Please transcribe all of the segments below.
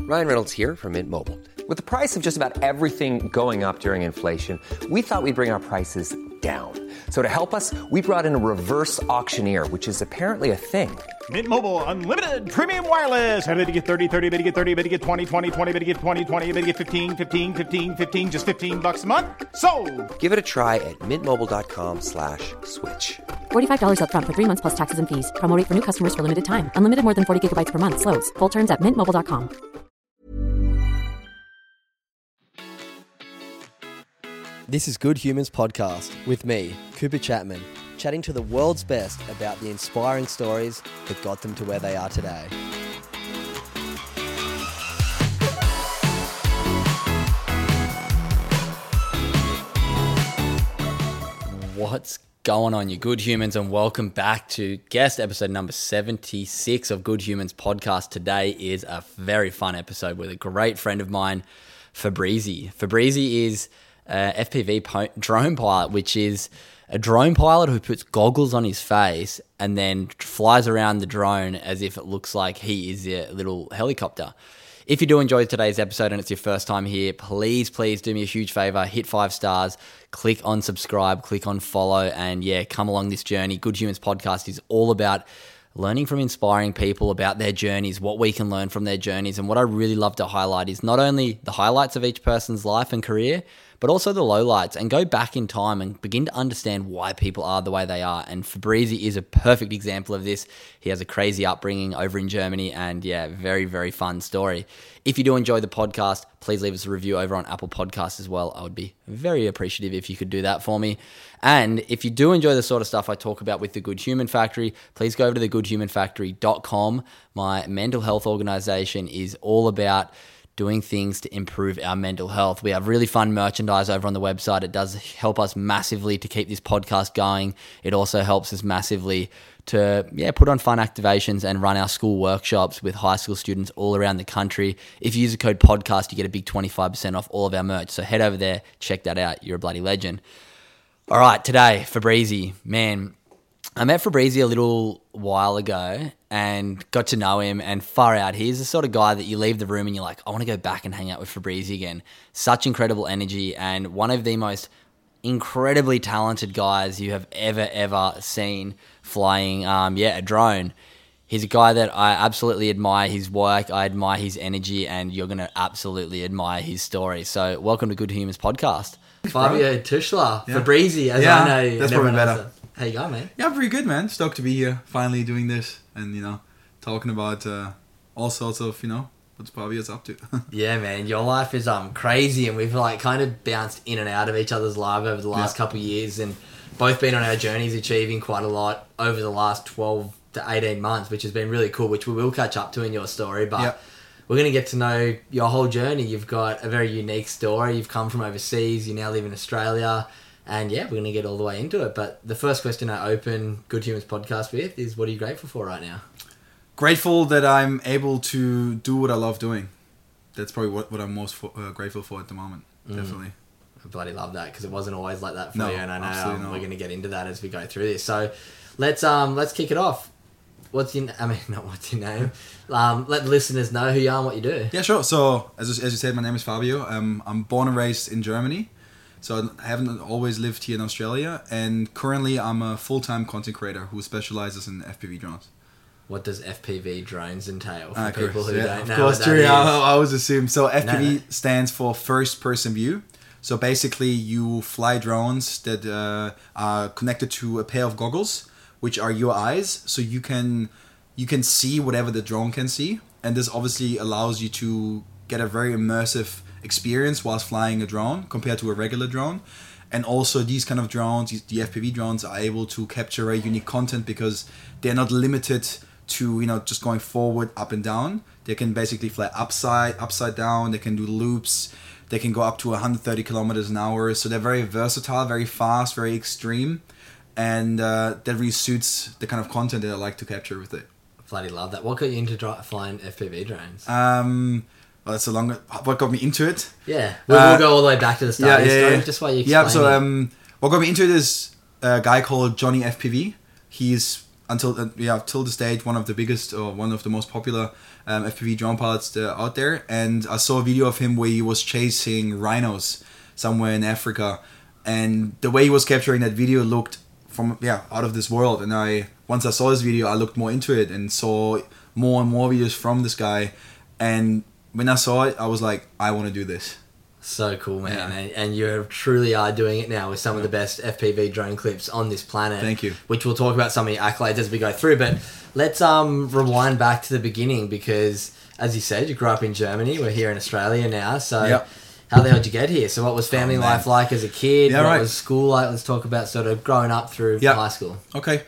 Ryan Reynolds here from Mint Mobile. With the price of just about everything going up during inflation, we thought we'd bring our prices down. So to help us, we brought in a reverse auctioneer, which is apparently a thing. Mint Mobile Unlimited Premium Wireless. How to get 30, 30, bit to get 30, bit to get 20, 20, 20, bit to get 20, 20, bit to get 15, 15, 15, 15, just $15 a month? Sold! Give it a try at mintmobile.com/switch. $45 up front for 3 months plus taxes and fees. Promo rate for new customers for limited time. Unlimited more than 40 gigabytes per month. Slows full terms at mintmobile.com. This is Good Humans Podcast with me, Cooper Chapman, chatting to the world's best about the inspiring stories that got them to where they are today. What's going on, you good humans, and welcome back to guest episode number 76 of Good Humans Podcast. Today is a very fun episode with a great friend of mine, Fabrizi. Fabrizi is FPV drone pilot, which is a drone pilot who puts goggles on his face and then flies around the drone as if it looks like he is a little helicopter. If you do enjoy today's episode and it's your first time here, please do me a huge favor, hit 5 stars, click on subscribe, click on follow, and come along this journey. Good Humans Podcast is all about learning from inspiring people about their journeys, what we can learn from their journeys. And what I really love to highlight is not only the highlights of each person's life and career, but also the lowlights, and go back in time and begin to understand why people are the way they are. And Fabrizi is a perfect example of this. He has a crazy upbringing over in Germany, and very, very fun story. If you do enjoy the podcast, please leave us a review over on Apple Podcasts as well. I would be very appreciative if you could do that for me. And if you do enjoy the sort of stuff I talk about with the Good Human Factory, please go over to thegoodhumanfactory.com. My mental health organization is all about doing things to improve our mental health. We have really fun merchandise over on the website. It does help us massively to keep this podcast going. It also helps us massively to put on fun activations and run our school workshops with high school students all around the country. If you use the code podcast, you get a big 25% off all of our merch. So head over there, check that out. You're a bloody legend. All right, today, Fabrizi. Man, I met Fabrizi a little while ago and got to know him, and far out, he's the sort of guy that you leave the room and you're like, I want to go back and hang out with Fabrizi again. Such incredible energy, and one of the most incredibly talented guys you have ever seen flying a drone. He's a guy that I absolutely admire his work, I admire his energy, and you're going to absolutely admire his story. So welcome to Good Humans Podcast. Fabio Tuschler, Fabrizi, as I know you. That's probably better. How you going, man? Yeah, I'm pretty good, man. Stoked to be here, finally doing this, and talking about all sorts of what Fabio's up to. Yeah, man, your life is crazy, and we've kind of bounced in and out of each other's lives over the last couple of years, and both been on our journeys, achieving quite a lot over the last 12 to 18 months, which has been really cool, which we will catch up to in your story, but we're going to get to know your whole journey. You've got a very unique story. You've come from overseas. You now live in Australia. And we're going to get all the way into it. But the first question I open Good Humans Podcast with is, what are you grateful for right now? Grateful that I'm able to do what I love doing. That's probably what I'm most grateful for at the moment. Definitely. I bloody love that, because it wasn't always like that for you. And I know we're going to get into that as we go through this. So let's kick it off. What's your name? Let the listeners know who you are and what you do. Yeah, sure. So as you said, my name is Fabio. I'm born and raised in Germany. So I haven't always lived here in Australia, and currently I'm a full-time content creator who specializes in FPV drones. What does FPV drones entail for people who don't know? Of course, what that is? I always assume. So FPV stands for first-person view. So basically you fly drones that are connected to a pair of goggles, which are your eyes, so you can see whatever the drone can see, and this obviously allows you to get a very immersive experience whilst flying a drone compared to a regular drone. And also these kind of drones, the FPV drones, are able to capture very unique content because they're not limited to just going forward, up and down. They can basically fly upside down. They can do loops. They can go up to 130 kilometers an hour. So they're very versatile, very fast, very extreme, and that really suits the kind of content that I like to capture with it. Bloody love that. What got you into flying FPV drones? Well, that's what got me into it. Yeah, we'll go all the way back to the start of the story, just while you explain. Yeah, so what got me into it is a guy called Johnny FPV. He's till this date one of the biggest or one of the most popular FPV drone pilots out there. And I saw a video of him where he was chasing rhinos somewhere in Africa, and the way he was capturing that video looked out of this world. And once I saw this video, I looked more into it and saw more and more videos from this guy. And when I saw it, I was like, I want to do this. So cool, man. And you truly are doing it now with some of the best FPV drone clips on this planet. Thank you. Which we'll talk about some of your accolades as we go through. But let's rewind back to the beginning, because, as you said, you grew up in Germany. We're here in Australia now. So how the hell did you get here? So what was family life like as a kid? What was school like? Let's talk about sort of growing up through high school. Okay.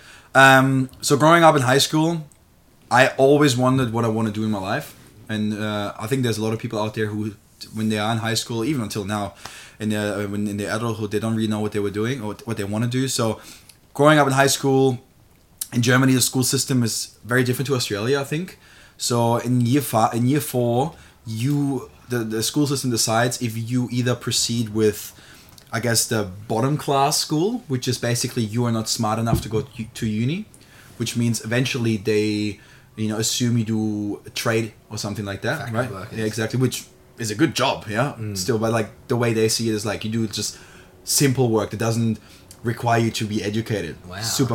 So growing up in high school, I always wondered what I want to do in my life. And I think there's a lot of people out there who, when they are in high school, even until now, in their adulthood, they don't really know what they were doing or what they want to do. So growing up in high school in Germany, the school system is very different to Australia, I think. So in year 4, the school system decides if you either proceed with, I guess, the bottom class school, which is basically you are not smart enough to go to uni, which means eventually they, assume you do a trade or something like that, factory right? workers. Yeah, exactly. Which is a good job, still, but like the way they see it is like you do just simple work that doesn't require you to be educated. Wow.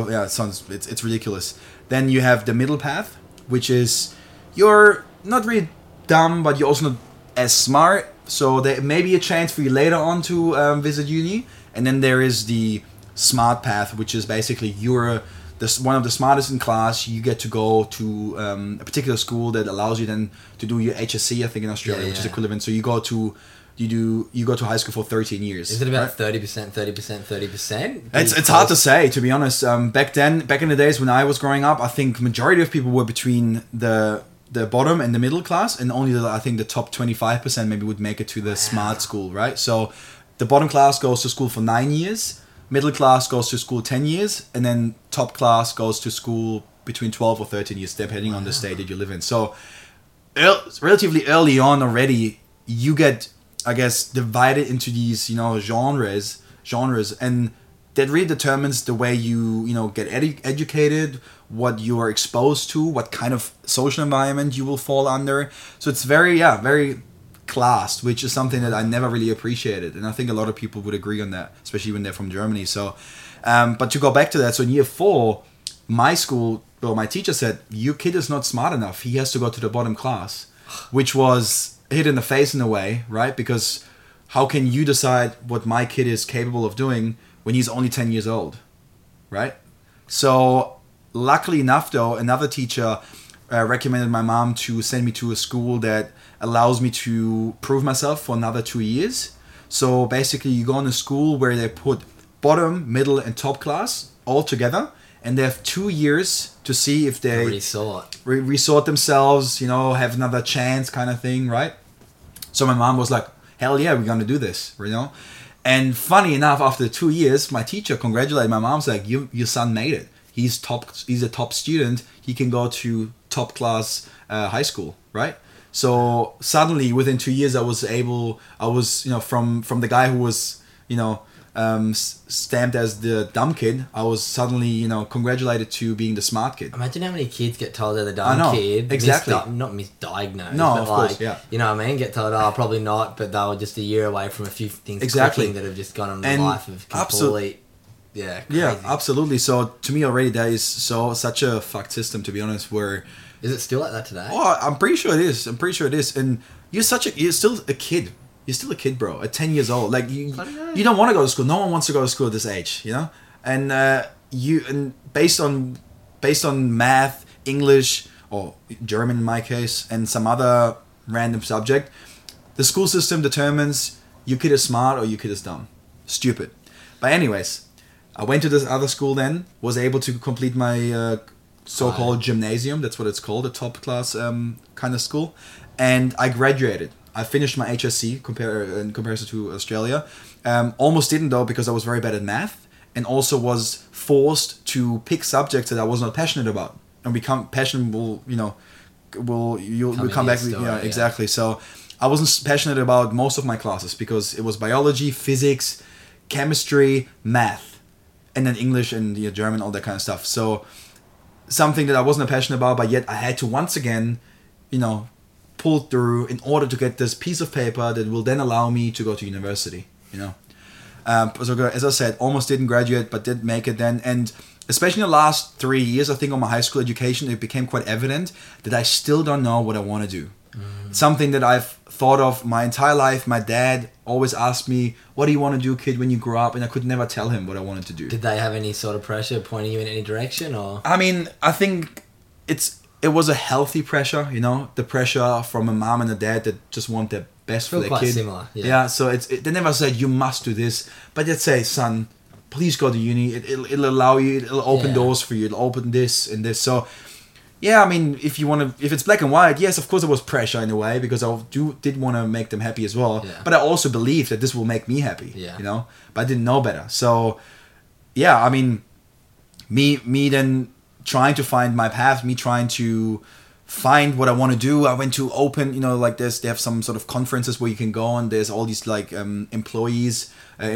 It's ridiculous. Then you have the middle path, which is you're not really dumb, but you're also not as smart, so there may be a chance for you later on to visit uni. And then there is the smart path, which is basically you're one of the smartest in class. You get to go to a particular school that allows you then to do your HSC, I think, in Australia, which is equivalent. So you go to high school for 13 years. Is it about 30%, 30%? It's hard to say, to be honest. Back in the days when I was growing up, I think majority of people were between the bottom and the middle class, and only I think the top 25% maybe would make it to the smart school, right? So the bottom class goes to school for 9 years, middle class goes to school 10 years, and then top class goes to school between 12 or 13 years, depending on the state that you live in. So relatively early on already, you get, I guess, divided into these, genres, and that really determines the way you get educated, what you are exposed to, what kind of social environment you will fall under. So it's very classed, which is something that I never really appreciated, and I think a lot of people would agree on that, especially when they're from Germany. So, but to go back to that, so in year 4, my teacher said, your kid is not smart enough. He has to go to the bottom class, which was hit in the face in a way, right? Because how can you decide what my kid is capable of doing when he's only 10 years old, right? So luckily enough, though, another teacher recommended my mom to send me to a school that allows me to prove myself for another 2 years. So basically you go in a school where they put bottom, middle, and top class all together, and they have 2 years to see if they resort themselves, have another chance kind of thing, right? So my mom was like, hell yeah, we're going to do this, And funny enough, after 2 years, my teacher congratulated my mom's like, your son made it. He's a top student. He can go to top class high school, right? So suddenly within 2 years, I was from the guy who was, stamped as the dumb kid, I was suddenly, congratulated to being the smart kid. Imagine how many kids get told they're the dumb kid. Exactly. Not misdiagnosed. No, but of course, yeah. You know what I mean? Get told, probably not, but they were just a year away from a few things clicking that have just gone on in life of complete... Yeah, crazy. Yeah, absolutely. So to me already that is such a fucked system, to be honest, where... Is it still like that today? Oh, I'm pretty sure it is. And you're still a kid. You're still a kid, bro. At 10 years old, like you don't want to go to school. No one wants to go to school at this age, And based on math, English, or German in my case, and some other random subject, the school system determines your kid is smart or your kid is dumb, stupid. But anyways, I went to this other school then, was able to complete my so-called gymnasium. That's what it's called, a top class kind of school, and I graduated. I finished my HSC in comparison to Australia. Almost didn't though, because I was very bad at math, and also was forced to pick subjects that I was not passionate about. And become passionate will come back. Exactly. So I wasn't passionate about most of my classes because it was biology, physics, chemistry, math, and then English and German, all that kind of stuff. So something that I wasn't passionate about, but yet I had to once again, pull through in order to get this piece of paper that will then allow me to go to university. So as I said, almost didn't graduate, but did make it then. And especially in the last 3 years, I think, of my high school education, it became quite evident that I still don't know what I want to do. Something that I've thought of my entire life. My dad always asked me, what do you want to do, kid, when you grow up? And I could never tell him what I wanted to do. Did they have any sort of pressure pointing you in any direction? Or I mean, I think it was a healthy pressure, the pressure from a mom and a dad that just want their best for their quite kid. Similar, yeah. So they never said you must do this, but they'd say, son, please go to uni. It'll allow you. It'll open doors for you. It'll open this and this. So, yeah, I mean, if it's black and white, yes, of course there was pressure in a way because I did want to make them happy as well. Yeah. But I also believed that this will make me happy. Yeah. But I didn't know better. So, yeah, I mean, me then trying to find my path, me trying to find what I want to do. I went to open, like this. They have some sort of conferences where you can go and there's all these like employers,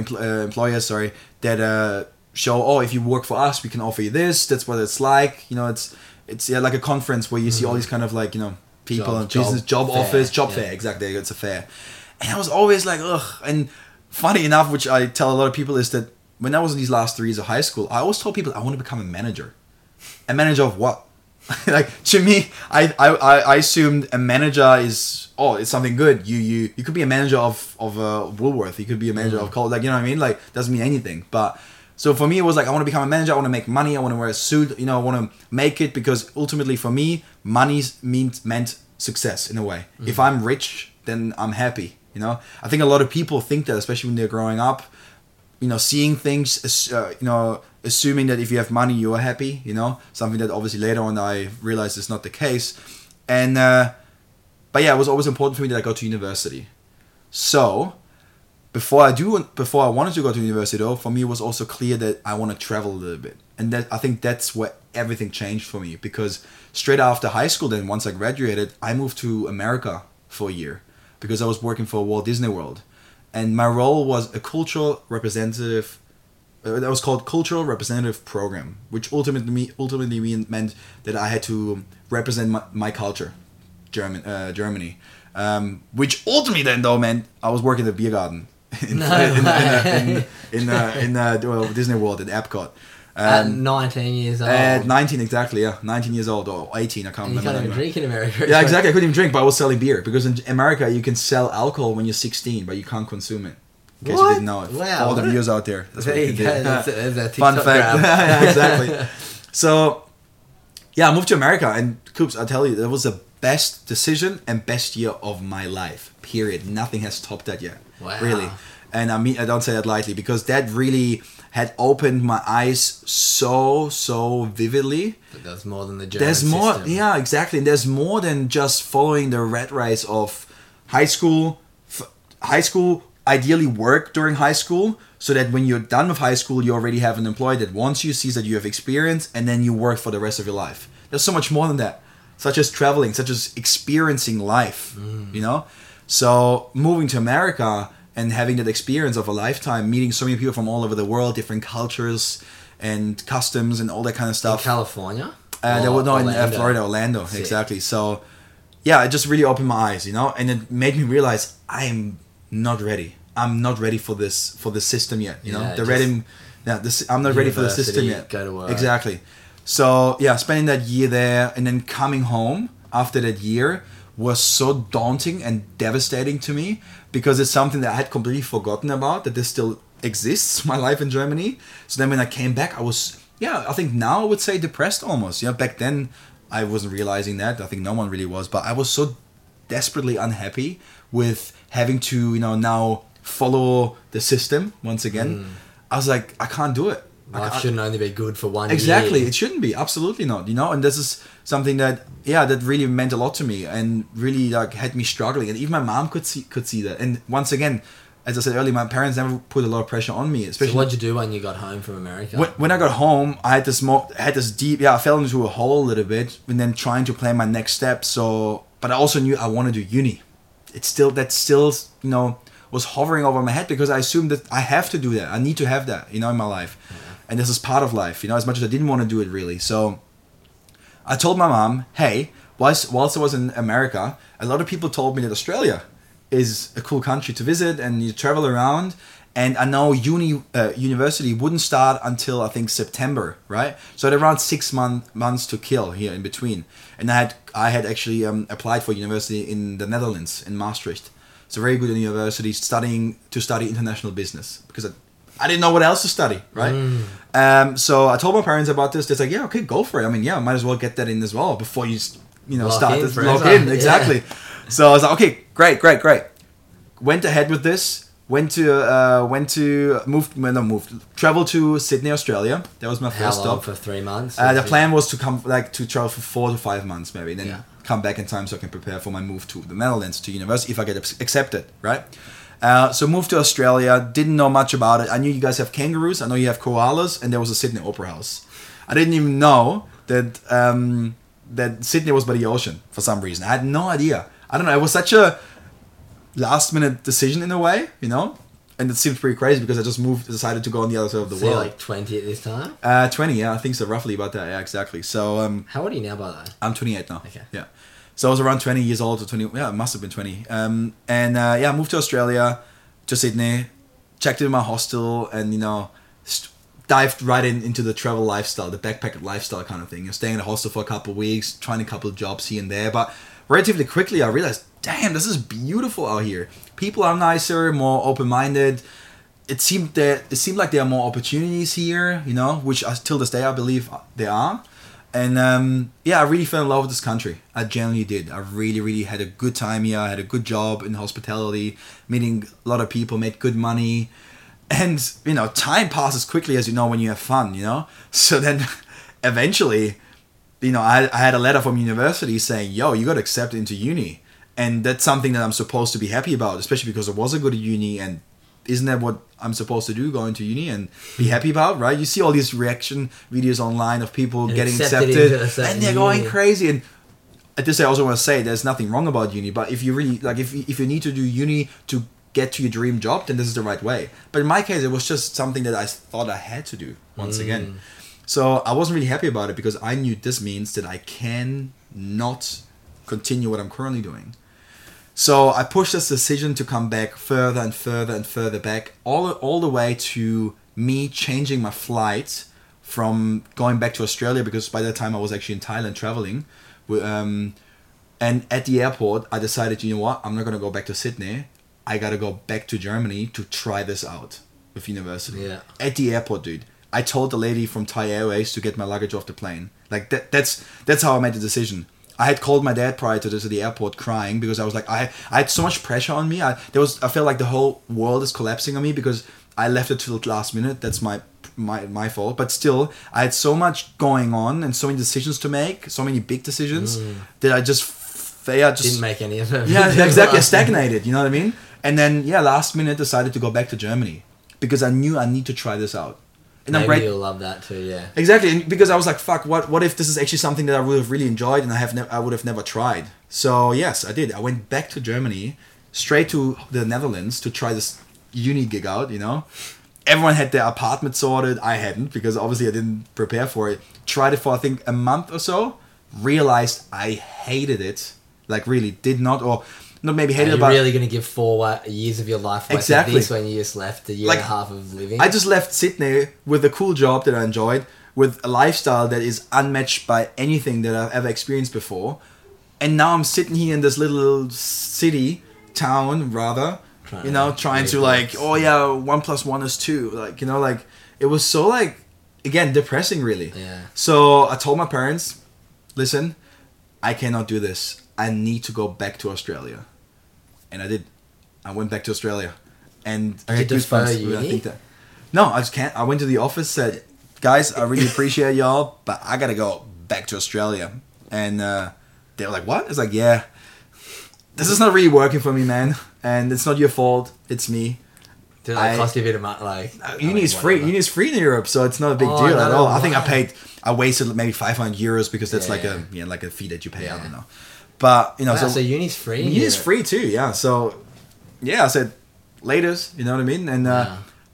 that show, if you work for us, we can offer you this. That's what it's like. It's like a conference where you see all these kind of like, people and business, job offers, job fair. Exactly. It's a fair. And I was always like, ugh. And funny enough, which I tell a lot of people is that when I was in these last 3 years of high school, I always told people I want to become a manager. A manager of what? Like, to me, I assumed a manager is, it's something good. You could be a manager of Woolworth. You could be a manager of Coles. Like, you know what I mean? Like, doesn't mean anything. But so for me, it was like, I want to become a manager. I want to make money. I want to wear a suit. I want to make it because ultimately for me, money meant success in a way. If I'm rich, then I'm happy. I think a lot of people think that, especially when they're growing up, seeing things, assuming that if you have money, you are happy, something that obviously later on I realized is not the case. And, but yeah, it was always important for me that I go to university. So before I wanted to go to university though, for me it was also clear that I want to travel a little bit. And I think that's where everything changed for me, because straight after high school then, once I graduated, I moved to America for a year because I was working for Walt Disney World. And my role was a cultural representative. That was called Cultural Representative Program, which ultimately meant that I had to represent my culture, Germany. Which ultimately then though meant I was working at the beer garden in Disney World at Epcot. At 19 years old. At 19, exactly, yeah. 19 years old or 18, I can't remember. You can't even drink in America. Yeah, exactly. I couldn't even drink, but I was selling beer. Because in America, you can sell alcohol when you're 16, but you can't consume it. In case you didn't know it. Wow. All the viewers out there. That's there you go. That's a Fun TikTok fact. grab. Yeah, exactly. So, yeah, I moved to America. And, Coops, I tell you, that was the best decision and best year of my life. Period. Nothing has topped that yet. Wow. Really. And I don't say that lightly, because that really had opened my eyes so vividly. But there's more than the German system. Yeah, exactly. And there's more than just following the rat race of high school, ideally work during high school, so that when you're done with high school, you already have an employer that wants you, sees that you have experience, and then you work for the rest of your life. There's so much more than that, such as traveling, such as experiencing life, So moving to America and having that experience of a lifetime, meeting so many people from all over the world, different cultures and customs and all that kind of stuff. In California? In Florida, Orlando, Sick. exactly. So, yeah, it just really opened my eyes, and it made me realize I'm not ready. I'm not ready for this system yet. I'm not ready for the system yet. Go to work. Exactly. So yeah, spending that year there and then coming home after that year was so daunting and devastating to me, because it's something that I had completely forgotten about, that this still exists, my life in Germany. So then when I came back, I was, I think now I would say depressed almost. Back then I wasn't realizing that. I think no one really was, but I was so desperately unhappy with having to, now follow the system once again. I was like, I can't do it. Life shouldn't only be good for one Exactly, year. it shouldn't be. Absolutely not. And this is something that, that really meant a lot to me and really had me struggling. And even my mom could see that. And once again, as I said earlier, my parents never put a lot of pressure on me. Especially so what'd you do when you got home from America? When I got home, I I fell into a hole a little bit, and then trying to plan my next step. So, but I also knew I wanted to do uni. That still was hovering over my head, because I assumed that I have to do that. I need to have that, in my life. And this is part of life, as much as I didn't want to do it really. So I told my mom, hey, whilst I was in America, a lot of people told me that Australia is a cool country to visit and you travel around. And I know university wouldn't start until I think September, right? So I had around 6 months to kill here in between. And I had actually applied for university in the Netherlands, in Maastricht. It's a very good university study international business because I didn't know what else to study, right? So I told my parents about this. They're like, yeah, okay, go for it. I mean, yeah, might as well get that in as well before you start to log in. Exactly. Yeah. So I was like, okay, great. Went ahead with this. Travel to Sydney, Australia. That was my first stop. How long for 3 months? The plan was to to travel for 4 to 5 months maybe, then come back in time so I can prepare for my move to the Netherlands to university if I get accepted, right? So moved to Australia, didn't know much about it. I knew you guys have kangaroos, I know you have koalas, and there was a Sydney Opera House. I didn't even know that that Sydney was by the ocean for some reason. I had no idea. I don't know, it was such a last minute decision in a way, and it seemed pretty crazy because I just decided to go on the other side of the world. You're like 20 at this time? 20, yeah, I think so, roughly about that, yeah, exactly. So how old are you now, by the way? I'm 28 now. Okay. Yeah. So I was around 20 years old, or 20, yeah, it must have been 20. I moved to Australia, to Sydney, checked in my hostel, and dived right into the travel lifestyle, the backpacker lifestyle kind of thing. You're staying in a hostel for a couple of weeks, trying a couple of jobs here and there, but relatively quickly I realized, damn, this is beautiful out here. People are nicer, more open-minded. It seemed like there are more opportunities here, which till this day I believe there are. And I really fell in love with this country. I genuinely did. I really, really had a good time here. I had a good job in hospitality, meeting a lot of people, made good money. And, time passes quickly as when you have fun, So then eventually, I had a letter from university saying, yo, you got accepted into uni. And that's something that I'm supposed to be happy about, especially because I was a good at uni. And isn't that what I'm supposed to do, going to uni and be happy about, right? You see all these reaction videos online of people getting accepted and they're going crazy. And at this, I also want to say there's nothing wrong about uni, but if you really, if you need to do uni to get to your dream job, then this is the right way. But in my case, it was just something that I thought I had to do once again. So I wasn't really happy about it because I knew this means that I can not continue what I'm currently doing. So I pushed this decision to come back further and further and further back, all the way to me changing my flight from going back to Australia, because by that time I was actually in Thailand traveling. And at the airport, I decided, you know what, I'm not going to go back to Sydney. I got to go back to Germany to try this out with university. Yeah. At the airport, dude. I told the lady from Thai Airways to get my luggage off the plane. Like that's how I made the decision. I had called my dad prior to this at the airport crying because I was like, I had so much pressure on me. I felt like the whole world is collapsing on me because I left it till the last minute. That's my fault. But still, I had so much going on and so many decisions to make, so many big decisions that I just didn't make any of them. Yeah, exactly. I stagnated. You know what I mean? And then last minute decided to go back to Germany because I knew I need to try this out. And maybe you'll love that too, yeah. Exactly, and because I was like, fuck, what if this is actually something that I would have really enjoyed and I would have never tried. So yes, I did. I went back to Germany, straight to the Netherlands to try this uni gig out, Everyone had their apartment sorted. I hadn't, because obviously I didn't prepare for it. Tried it for I think a month or so. Realized I hated it. Like really did not, or not maybe hated it, but... Are you really going to give 4 years of your life away to this when you just left a year and a half of living? I just left Sydney with a cool job that I enjoyed, with a lifestyle that is unmatched by anything that I've ever experienced before. And now I'm sitting here in this little town, trying to like, 1 + 1 is 2. It was so again, depressing really. Yeah. So I told my parents, listen, I cannot do this. I need to go back to Australia. And I did. I went back to Australia. And I had goosebumps. No, I just can't. I went to the office, said, guys, I really appreciate y'all, but I got to go back to Australia. And they were like, what? It's like, yeah, this is not really working for me, man. And it's not your fault. It's me. Did it cost you a bit of money? Uni is free. Uni is free in Europe, so it's not a big deal at all. I think I wasted maybe 500 euros because that's like a fee that you pay. I don't know. But, so uni's free? Uni's free too, yeah. So, I said, laters, you know what I mean? And,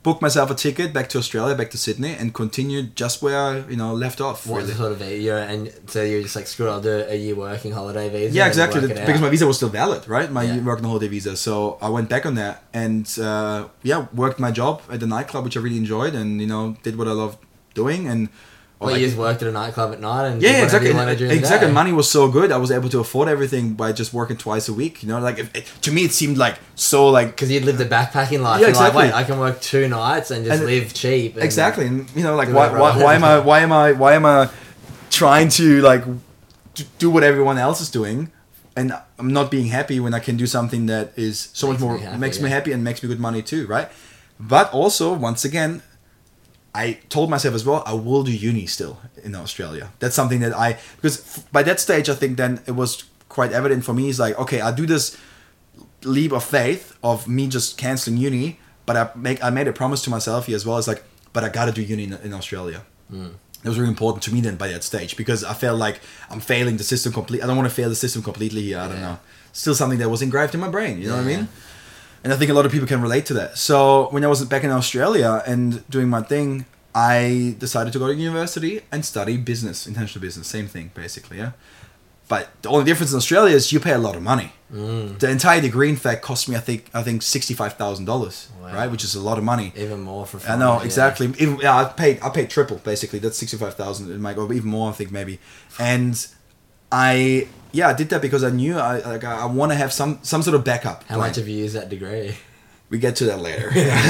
booked myself a ticket back to Australia, back to Sydney, and continued just where I, left off. What sort of year? And so you're just like, screw it, I'll do a year working holiday visa. Yeah, exactly. Because my visa was still valid, right? My working holiday visa. So I went back on that and worked my job at the nightclub, which I really enjoyed, and did what I loved doing. And you just worked at a nightclub at night and exactly. Day. Money was so good. I was able to afford everything by just working twice a week. To me, it seemed like so like because you'd lived the backpacking life. Yeah, exactly. Like, wait, I can work 2 nights and just live cheap. And exactly, and why am I trying to like do what everyone else is doing, and I'm not being happy when I can do something that is so much more makes me happy and makes me good money too, right? But also, once again, I told myself as well, I will do uni still in Australia. That's something that because by that stage, I think then it was quite evident for me. It's like, okay, I'll do this leap of faith of me just cancelling uni, but I made a promise to myself here as well. It's like, but I got to do uni in Australia. It was really important to me then by that stage, because I felt like I'm failing the system completely. I don't want to fail the system completely here. I don't know. Still something that was engraved in my brain. You know what I mean? And I think a lot of people can relate to that. So when I was back in Australia and doing my thing, I decided to go to university and study business, international business. Same thing, basically, yeah. But the only difference in Australia is you pay a lot of money. The entire degree, in fact, cost me, I think $65,000, right? Which is a lot of money. Even more for. I know, exactly. Even, I paid triple, basically. That's $65,000. It might go even more, I think, maybe. And I did that because I knew I want to have some sort of backup. How much have you used that degree? We get to that later.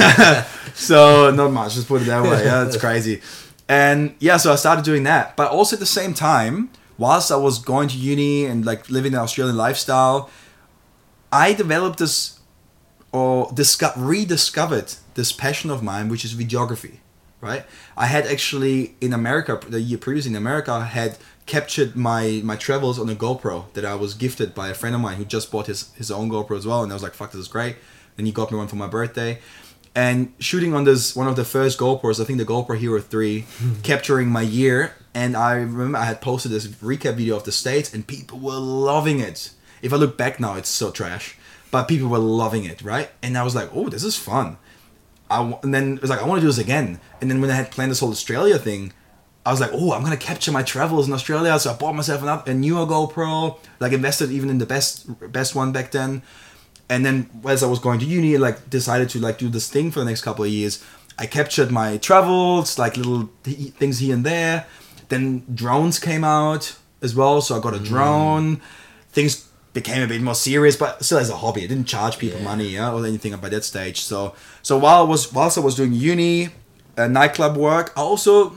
So not much, just put it that way. Yeah, it's crazy. And so I started doing that. But also at the same time, whilst I was going to uni and like living the Australian lifestyle, I developed this or rediscovered this passion of mine, which is videography, right? I had actually in America, the year previous in America, I had captured my travels on a GoPro that I was gifted by a friend of mine who just bought his own GoPro as well. And I was like, fuck, this is great. Then he got me one for my birthday. And shooting on this, one of the first GoPros, I think the GoPro Hero 3, capturing my year. And I remember I had posted this recap video of the States and people were loving it. If I look back now, it's so trash. But people were loving it, right? And I was like, oh, this is fun. And then it was like, I want to do this again. And then when I had planned this whole Australia thing, I was like, oh, I'm going to capture my travels in Australia. So I bought myself a newer GoPro, like invested even in the best one back then. And then as I was going to uni, like decided to like do this thing for the next couple of years. I captured my travels, like little things here and there. Then drones came out as well, so I got a drone. Things became a bit more serious, but still as a hobby. I didn't charge people money or anything by that stage. So whilst I was doing uni, nightclub work, I also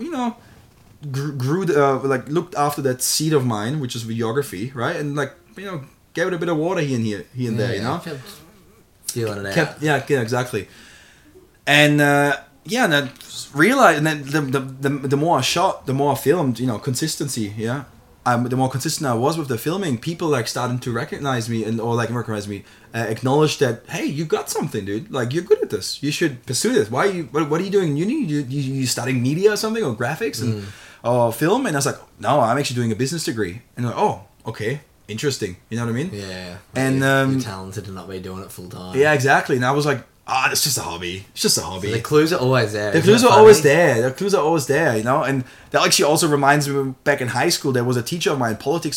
grew looked after that seed of mine, which is videography, right? And gave it a bit of water here and there, Kept feeling it out. Yeah, exactly. And and I realized, and then the more I shot, the more I filmed, consistency, yeah. The more consistent I was with the filming, people like starting to recognize me acknowledge that, hey, you got something, dude. Like, you're good at this. You should pursue this. What are you doing in uni? You studying media or something, or graphics or film? And I was like, no, I'm actually doing a business degree. And they're like, oh, okay. Interesting, you know what I mean? Yeah. And you're talented to not be doing it full time. Yeah, exactly. And I was like, it's just a hobby. It's just a hobby. So the clues are always there. The clues are always there. And that actually also reminds me, back in high school, there was a teacher of mine,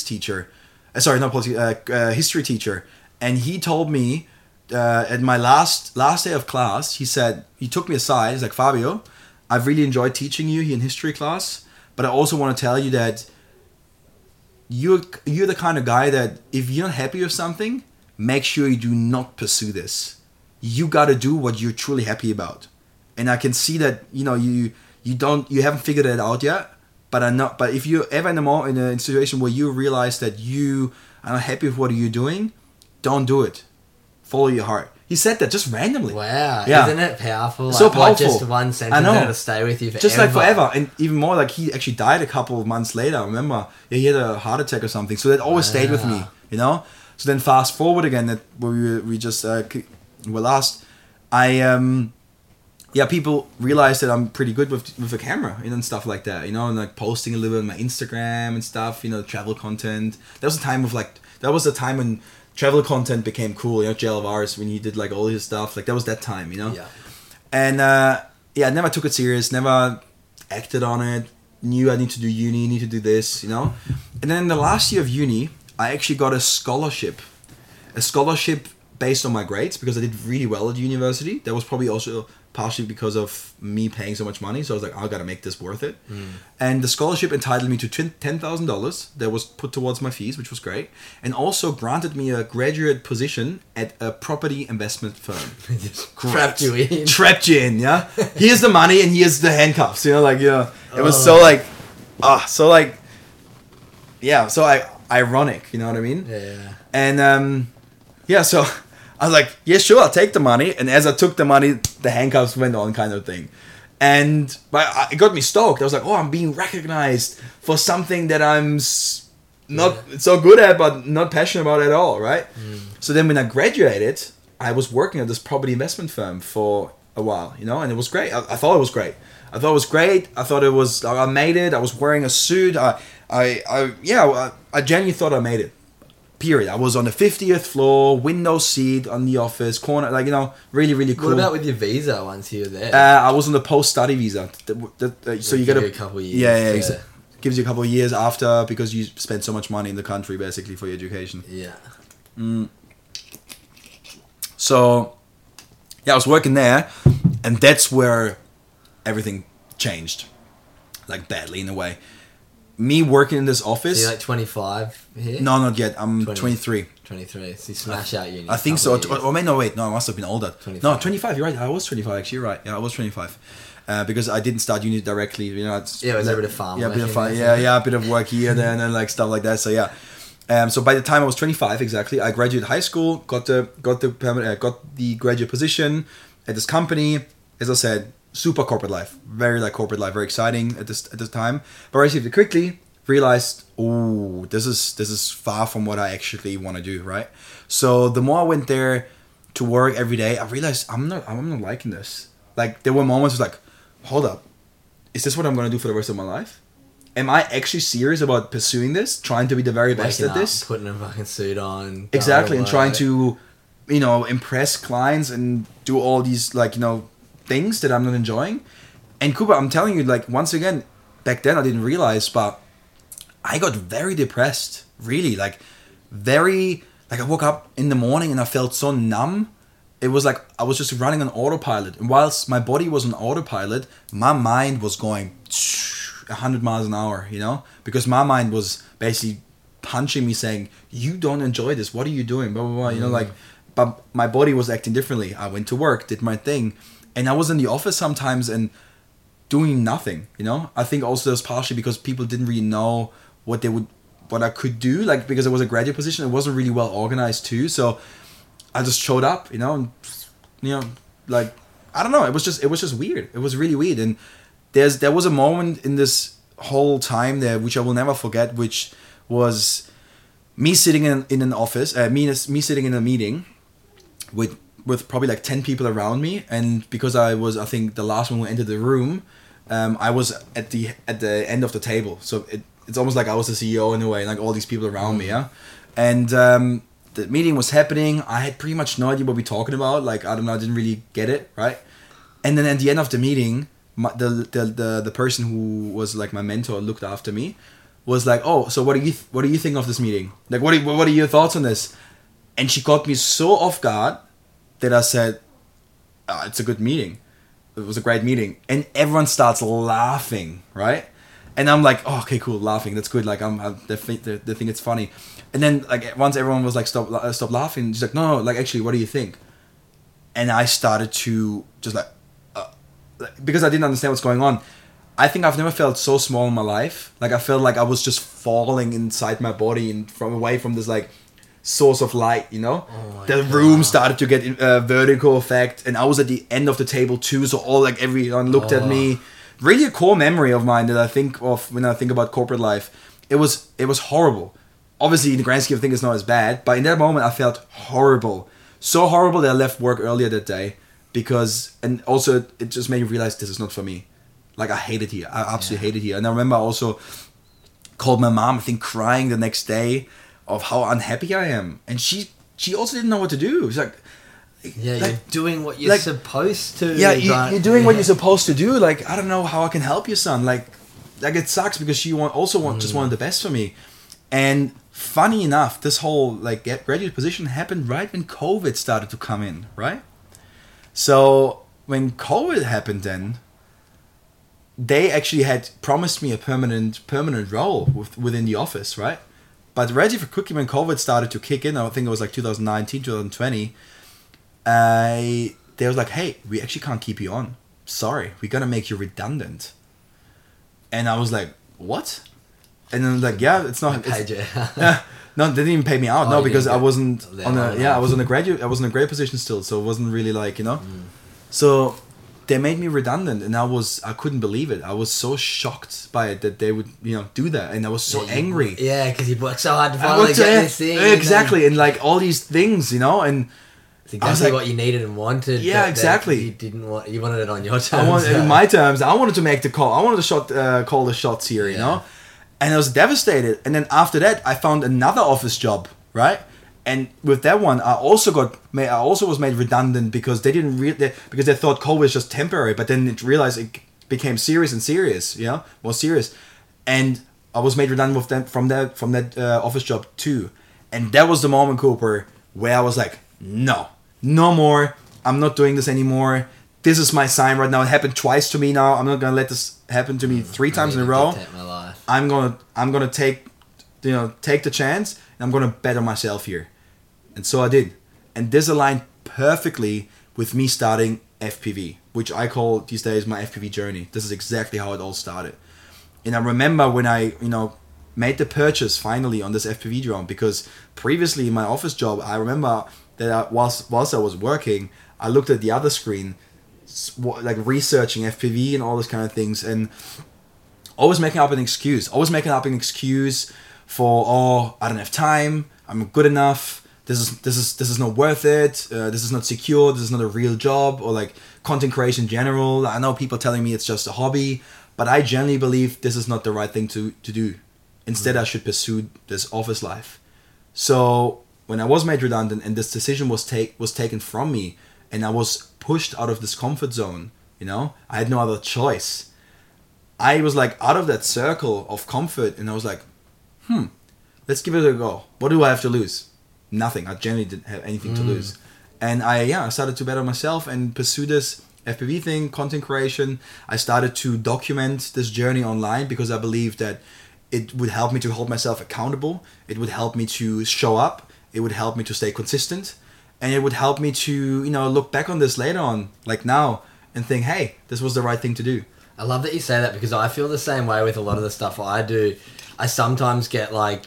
history teacher, and he told me at my last day of class, he took me aside. He's like, Fabio, I've really enjoyed teaching you here in history class, but I also want to tell you that you're the kind of guy that if you're not happy with something, make sure you do not pursue this. You got to do what you're truly happy about. And I can see that, you haven't figured it out yet, but if you're ever in a situation where you realize that you are not happy with what you're doing, don't do it. Follow your heart. He said that just randomly. Wow. Yeah. Isn't it powerful? So powerful. Just one sentence that'll stay with you forever. Just like forever. And even more, like he actually died a couple of months later. I remember he had a heart attack or something. So that always stayed with me, So then fast forward again, that we just were last. People realized that I'm pretty good with a camera and stuff like that, and like posting a little bit on my Instagram and stuff, travel content. That was the time when travel content became cool, Jay Alvarez, when he did like all his stuff, like that was that time, Yeah. And I never took it serious, never acted on it, knew I need to do uni, need to do this, you know. And then in the last year of uni, I actually got a scholarship based on my grades, because I did really well at university. That was probably also partially because of me paying so much money. So I was like, I gotta make this worth it. And the scholarship entitled me to $10,000 that was put towards my fees, which was great. And also granted me a graduate position at a property investment firm. Trapped you in. Trapped you in, yeah? Here's the money and here's the handcuffs, you know, like, you know. It was so ironic, you know what I mean? Yeah. And, so I was like, yeah, sure, I'll take the money. And as I took the money, the handcuffs went on, kind of thing. And it got me stoked. I was like, oh, I'm being recognized for something that I'm not so good at, but not passionate about at all, right? So then when I graduated, I was working at this property investment firm for a while, you know, and it was great. I thought it was great. I made it. I was wearing a suit. I genuinely thought I made it. Period. I was on the 50th floor, window seat on the office corner, like, you know, really, really cool. What about with your visa once you were there? I was on the post-study visa. So you get a couple of years. Yeah. Gives you a couple of years after, because you spend so much money in the country basically for your education. Yeah. So, I was working there, and that's where everything changed, like badly in a way. Me working in this office. So you're like 25 here? No, not yet. I'm 23. 23. So you smash out uni. I think so. Wait. No, I must have been older. 25. No, 25. You're right. I was 25. Actually, you're right. Yeah, I was 25. Because I didn't start uni directly. You know. It was a bit of farm. Yeah, a bit of farm. Yeah, a bit of work here, then, and like stuff like that. So yeah. So by the time I was 25, exactly, I graduated high school, got the graduate position at this company. As I said, super corporate life, very exciting at this time. But relatively quickly realized, oh, this is far from what I actually want to do, right? So the more I went there to work every day, I realized I'm not liking this. Like, there were moments like, hold up, is this what I'm gonna do for the rest of my life? Am I actually serious about pursuing this, trying to be the very best at this? Putting a fucking suit on. Exactly, and trying to, you know, impress clients and do all these, like, you know, things that I'm not enjoying. And Cooper, I'm telling you, like, once again, back then I didn't realize, but I got very depressed, really, like I woke up in the morning and I felt so numb. It was like I was just running on autopilot, and whilst my body was on autopilot, my mind was going 100 miles an hour, you know, because my mind was basically punching me saying, you don't enjoy this, what are you doing, blah blah blah, you know, like, but my body was acting differently. I went to work, did my thing, and I was in the office sometimes and doing nothing, you know. I think also it was partially because people didn't really know what I could do, like, because it was a graduate position, it wasn't really well organized too, so I just showed up, you know, and, you know, like, I don't know, it was just weird. It was really weird. And there was a moment in this whole time there which I will never forget, which was me sitting in an office, me sitting in a meeting with probably like 10 people around me, and because I was, I think, the last one who entered the room, I was at the end of the table, so it's almost like I was the CEO in a way, like all these people around me, yeah. And the meeting was happening. I had pretty much no idea what we're talking about. Like, I don't know, I didn't really get it, right? And then at the end of the meeting, the person who was like my mentor, looked after me, was like, oh, so what do you think of this meeting? Like, what are your thoughts on this? And she got me so off guard that I said, it's a good meeting. It was a great meeting. And everyone starts laughing, right? And I'm like, oh, okay, cool, laughing. That's good. Like, they think it's funny. And then, like, once everyone was like, stop laughing, she's like, no, like, actually, what do you think? And I started to just like, because I didn't understand what's going on. I think I've never felt so small in my life. Like, I felt like I was just falling inside my body and away from this, like, source of light, you know. The room started to get vertical effect, and I was at the end of the table too, so everyone looked at me. Really a core memory of mine that I think of when I think about corporate life. It was horrible. Obviously, in the grand scheme of things, it's not as bad, but in that moment I felt horrible. So horrible that I left work earlier that day, and also it just made me realize this is not for me. Like, I hate it here. I absolutely hate it here. And I remember I also called my mom, I think, crying the next day of how unhappy I am. And she also didn't know what to do. She's like, Yeah, you're doing what you're supposed to. Yeah, you're doing what you're supposed to do. Like, I don't know how I can help you, son. Like it sucks because she just wanted the best for me. And funny enough, this whole like graduate position happened right when COVID started to come in, right? So when COVID happened, then they actually had promised me a permanent role within the office, right? But Ready for Cooking, when COVID started to kick in, I think it was like 2019, 2020. They was like, hey, we actually can't keep you on. Sorry, we're gonna make you redundant. And I was like, what? And then like, yeah, it's not. No, they didn't even pay me out. No, because I wasn't on a. Yeah, I was in a grade position still, so it wasn't really like, you know. So they made me redundant, and I couldn't believe it. I was so shocked by it that they would, you know, do that, and I was so angry. Yeah, because you worked so hard to finally get this thing. Exactly, and like all these things, you know, and. It's exactly what you needed and wanted. Yeah, exactly. You wanted it on your terms. In my terms, I wanted to make the call. I wanted to call the shots here, you know? And I was devastated. And then after that, I found another office job, right? And with that one, I also was made redundant because they didn't because they thought COVID was just temporary, but then it realized it became serious, you know, more serious. And I was made redundant from that office job too. And that was the moment, Cooper, where I was like, no more. I'm not doing this anymore. This is my sign right now. It happened twice to me now. I'm not gonna let this happen to me 3 times in a row. My life. I'm gonna take the chance, and I'm gonna better myself here. And so I did. And this aligned perfectly with me starting FPV, which I call these days my FPV journey. This is exactly how it all started. And I remember when I, you know, made the purchase finally on this FPV drone, because previously in my office job, I remember that whilst I was working, I looked at the other screen, like researching FPV and all those kind of things, and always making up an excuse for, oh, I don't have time, I'm good enough, this is not worth it, this is not secure, this is not a real job, or like content creation in general. I know people telling me it's just a hobby, but I genuinely believe this is not the right thing to do. Instead, I should pursue this office life. So when I was made redundant and this decision was taken from me, and I was pushed out of this comfort zone, you know, I had no other choice. I was like out of that circle of comfort, and I was like, let's give it a go. What do I have to lose? Nothing. I genuinely didn't have anything to lose. And I started to better myself and pursue this FPV thing, content creation. I started to document this journey online because I believed that it would help me to hold myself accountable. It would help me to show up. It would help me to stay consistent. And it would help me to, you know, look back on this later on, like now, and think, hey, this was the right thing to do. I love that you say that, because I feel the same way with a lot of the stuff I do. I sometimes get like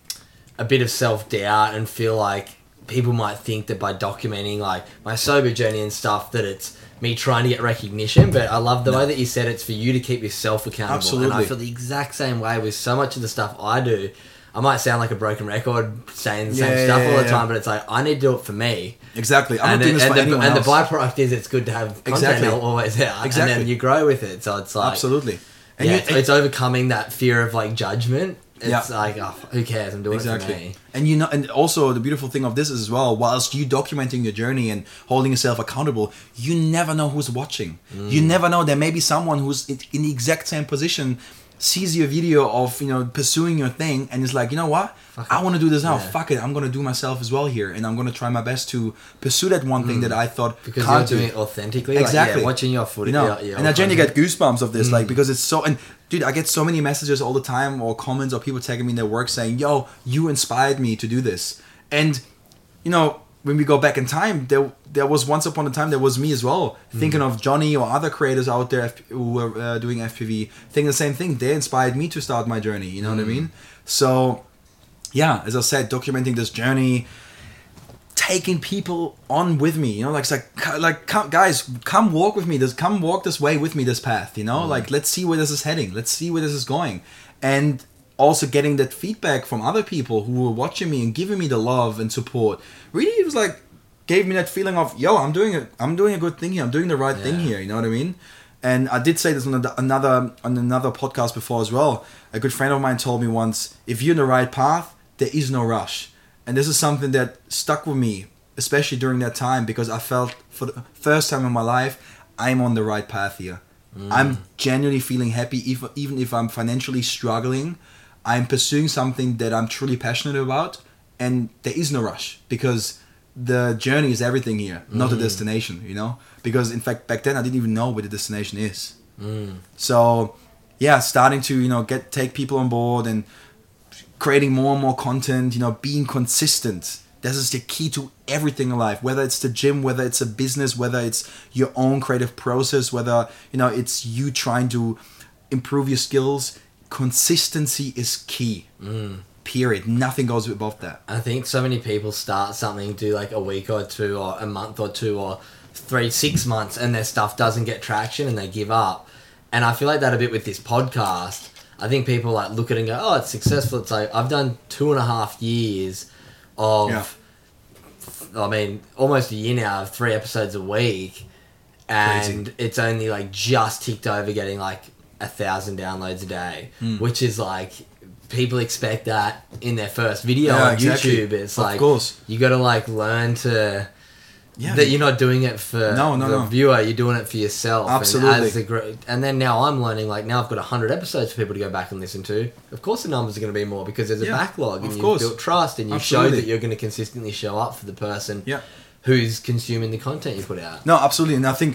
a bit of self-doubt and feel like people might think that by documenting like my sober journey and stuff that it's me trying to get recognition, but I love the way that you said it's for you to keep yourself accountable. Absolutely. And I feel the exact same way with so much of the stuff I do. I might sound like a broken record saying the same stuff all the time, but it's like, I need to do it for me. Exactly. I'm not doing this for anyone else. And the byproduct is it's good to have content always out. Exactly. And then you grow with it. So it's like... Absolutely. And it's overcoming that fear of like judgment. It's like, oh, who cares? I'm doing it for me. And you know, and also the beautiful thing of this is as well, whilst you documenting your journey and holding yourself accountable, you never know who's watching. You never know. There may be someone who's in the exact same position, sees your video of, you know, pursuing your thing, and is like, you know what? I want to do this now. Fuck it. I'm going to do myself as well here, and I'm going to try my best to pursue that one thing that I thought because you're doing it authentically. Exactly. Like, watching your footage. You know, and I genuinely get goosebumps of this, like, because it's so... And dude, I get so many messages all the time, or comments, or people tagging me in their work saying, yo, you inspired me to do this. And, you know, when we go back in time, there was once upon a time, there was me as well, thinking of Johnny or other creators out there who were doing FPV, thinking the same thing. They inspired me to start my journey, you know what I mean? So, yeah, as I said, documenting this journey, taking people on with me, you know, guys, come walk with me, come walk this way with me, this path, you know, like, let's see where this is heading, let's see where this is going. And also getting that feedback from other people who were watching me and giving me the love and support, really, it was like, gave me that feeling of, yo, I'm doing a good thing here, I'm doing the right thing here, you know what I mean? And I did say this on another podcast before as well. A good friend of mine told me once, if you're in the right path, there is no rush. And this is something that stuck with me, especially during that time, because I felt for the first time in my life, I'm on the right path here. I'm genuinely feeling happy, even if I'm financially struggling. I'm pursuing something that I'm truly passionate about, and there is no rush, because the journey is everything here, not the destination, you know? Because in fact, back then I didn't even know where the destination is. So yeah, starting to, you know, take people on board and creating more and more content, you know, being consistent. This is the key to everything in life, whether it's the gym, whether it's a business, whether it's your own creative process, whether, you know, it's you trying to improve your skills. Consistency is key. Period. Nothing goes above that. I think so many people start something, do like a week or two or a month or two or 6 months, and their stuff doesn't get traction and they give up. And I feel like that a bit with this podcast. I think people like look at it and go, oh, it's successful. It's like, I've done 2.5 years of, I mean, almost a year now of 3 episodes a week. And Crazy. It's only like just ticked over getting like 1,000 downloads a day, which is like, people expect that in their first video on YouTube. It's like, of course, you got to like learn to that you're not doing it for the viewer, you're doing it for yourself. Absolutely. And then now I'm learning, like now I've got 100 episodes for people to go back and listen to. Of course the numbers are going to be more because there's a backlog, and you've built trust, and you show that you're going to consistently show up for the person who's consuming the content you put out. No, absolutely. And I think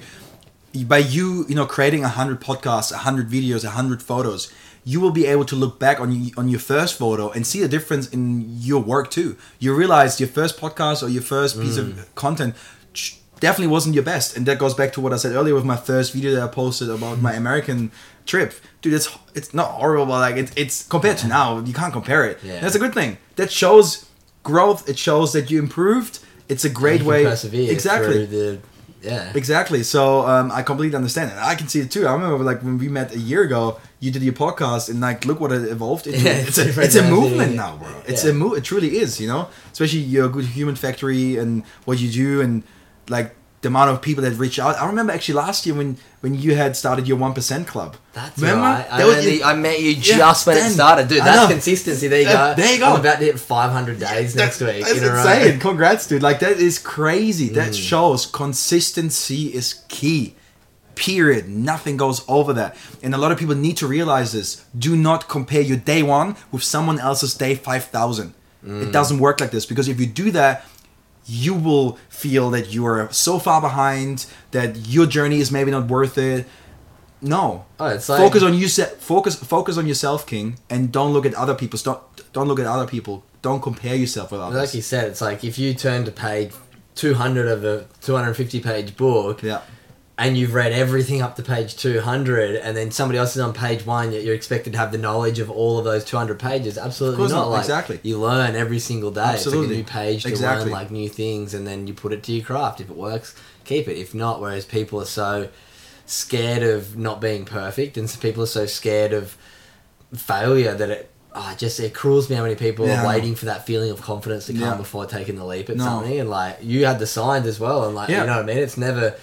by you know, creating 100 podcasts, 100 videos, 100 photos, you will be able to look back on your first photo and see a difference in your work too. You realize your first podcast or your first piece of content definitely wasn't your best, and that goes back to what I said earlier with my first video that I posted about my American trip. Dude, it's not horrible, but like it's compared to now, you can't compare it. That's a good thing. That shows growth. It shows that you improved. It's a great way. Persevere exactly. Exactly. So I completely understand it. I can see it too. I remember like when we met a year ago, you did your podcast, and like look what it evolved into. It's a movement now, bro. It truly is, you know. Especially your Good Human Factory and what you do, and like the amount of people that reach out. I remember actually last year when you had started your 1% club. That's right. I met you just when it started. Dude, that's consistency. There you go. There you go. I'm about to hit 500 days next week. That's insane. Congrats, dude. Like, that is crazy. That shows consistency is key. Period. Nothing goes over that. And a lot of people need to realize this. Do not compare your day 1 with someone else's day 5,000. It doesn't work like this, because if you do that, you will feel that you are so far behind, that your journey is maybe not worth it. No. It's like, focus on you. Focus on yourself, King, and don't look at other people. Don't look at other people. Don't compare yourself with others. Like you said, it's like if you turn to page 200 of a 250-page book, and you've read everything up to page 200, and then somebody else is on page 1, yet you're expected to have the knowledge of all of those 200 pages. Absolutely not. Like, exactly. You learn every single day. Absolutely. It's like a new page to learn like new things, and then you put it to your craft. If it works, keep it. If not, whereas people are so scared of not being perfect, and some people are so scared of failure that it cruels me how many people are waiting for that feeling of confidence to come before taking the leap at something. And like, you had the signs as well, and like, you know what I mean? It's never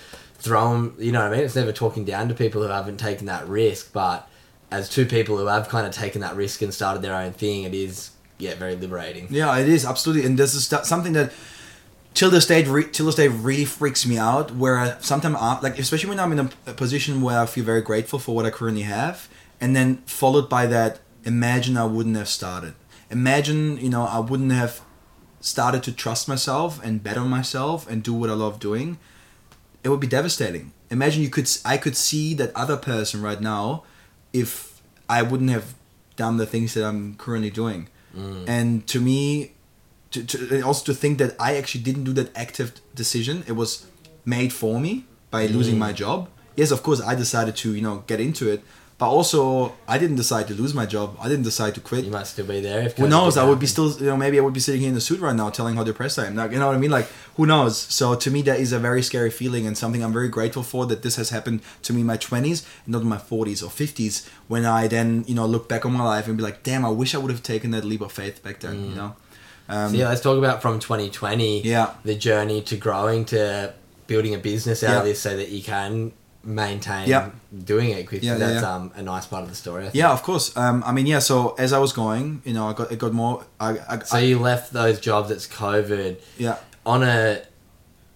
it's never talking down to people who haven't taken that risk, but as two people who have kind of taken that risk and started their own thing, it is very liberating. Yeah, it is, absolutely. And this is something that till this day really freaks me out, where I sometimes, like, especially when I'm in a position where I feel very grateful for what I currently have, and then followed by that, imagine I wouldn't have started. Imagine, you know, I wouldn't have started to trust myself and bet on myself and do what I love doing. It would be devastating. Imagine I could see that other person right now if I wouldn't have done the things that I'm currently doing. And to me, also to think that I actually didn't do that active decision. It was made for me by losing my job. Yes, of course, I decided to, you know, get into it. But also, I didn't decide to lose my job. I didn't decide to quit. You might still be there. Who knows? I would be still, you know, maybe I would be sitting here in the suit right now telling how depressed I am. Like, you know what I mean? Like, who knows? So to me, that is a very scary feeling, and something I'm very grateful for, that this has happened to me in my 20s, not in my 40s or 50s, when I then, you know, look back on my life and be like, damn, I wish I would have taken that leap of faith back then, you know? So let's talk about from 2020, the journey to growing to building a business out of this so that you can maintain doing it, because that's a nice part of the story, I think. Of course. So as I was going, you know, it got more. So you left those jobs, it's COVID, on a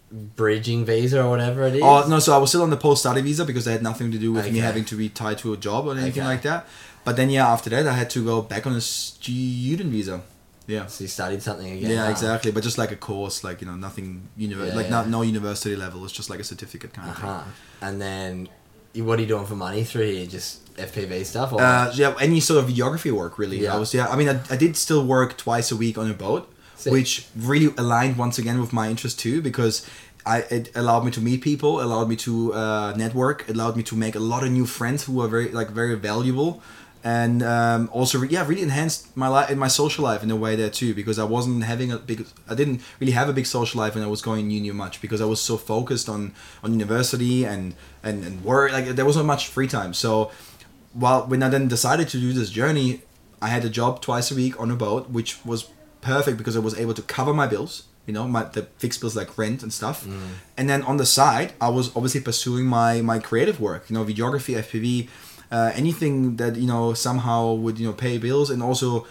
bridging visa or whatever it is? Oh no, so I was still on the post-study visa because that had nothing to do with me Okay. having to be tied to a job or anything Okay. like that. But then yeah, after that I had to go back on a student visa. Yeah. So you studied something again? Yeah, now. exactly. But just like a course, like, you know, nothing, no university level. It's just like a certificate kind of thing. Uh-huh. And then, what are you doing for money through here? Just FPV stuff? Or Yeah, any sort of videography work, really. Yeah. I did still work twice a week on a boat, Sick. which really aligned once again with my interest too, because it allowed me to meet people, allowed me to network, allowed me to make a lot of new friends who were very valuable, and also really enhanced my life, my social life in a way there too, because I didn't really have a big social life when I was going uni much, because I was so focused on university and work. Like there wasn't much free time. So when I then decided to do this journey, I had a job twice a week on a boat, which was perfect because I was able to cover my bills, you know, the fixed bills like rent and stuff. And then on the side, I was obviously pursuing my creative work, you know, videography, FPV, anything that, you know, somehow would, you know, pay bills and also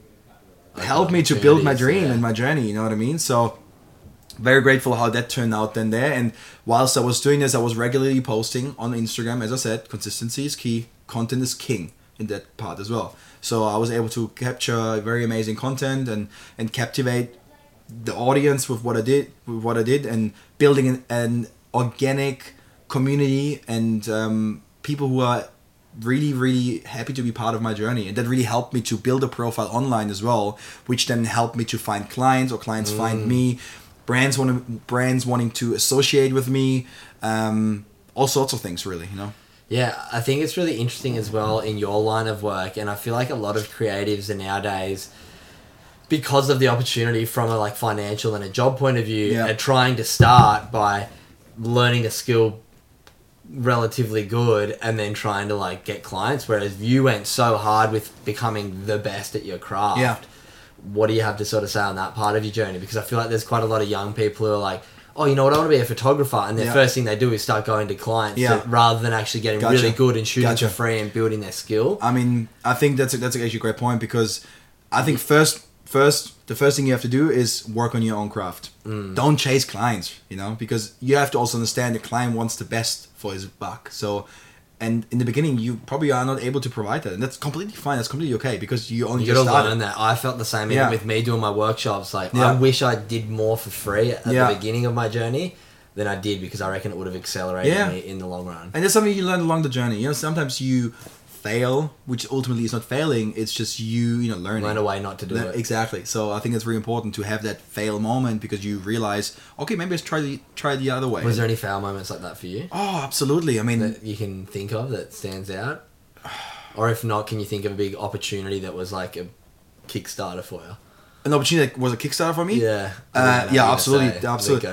help me to build my dream and my journey, you know what I mean? So very grateful how that turned out then there. And whilst I was doing this, I was regularly posting on Instagram. As I said, consistency is key. Content is king in that part as well. So I was able to capture very amazing content and captivate the audience with what I did, and building an organic community and people who are really, really happy to be part of my journey. And that really helped me to build a profile online as well, which then helped me to find clients, or clients find me, brands wanting to associate with me, all sorts of things really, you know. Yeah, I think it's really interesting as well in your line of work, and I feel like a lot of creatives are nowadays, because of the opportunity from a like financial and a job point of view, Yeah. are trying to start by learning a skill relatively good and then trying to like get clients, whereas you went so hard with becoming the best at your craft. Yeah. What do you have to sort of say on that part of your journey? Because I feel like there's quite a lot of young people who are like, oh, you know what, I want to be a photographer, and the Yeah. first thing they do is start going to clients rather than actually getting Gotcha. really good and shooting Gotcha. for free and building their skill. I mean, I think that's actually a great point, because I think the first thing you have to do is work on your own craft. Don't chase clients, you know, because you have to also understand the client wants the best for his buck. So, and in the beginning, you probably are not able to provide that, and that's completely fine. That's completely okay, because you only You just gotta started. learn that. I felt the same even Yeah. with me doing my workshops. Like, Yeah. I wish I did more for free at Yeah. the beginning of my journey than I did, because I reckon it would have accelerated Yeah. me in the long run. And that's something you learn along the journey. You know, sometimes you fail, which ultimately is not failing. It's just you know, learning. Learn a way not to do it. Exactly. So I think it's very important to have that fail moment, because you realize, okay, maybe let's try the other way. Was there any fail moments like that for you Oh, absolutely. I mean, that you can think of that stands out? Or if not, can you think of a big opportunity that was like a Kickstarter for you? an opportunity that was a Kickstarter for me. Yeah. Yeah, absolutely, absolutely.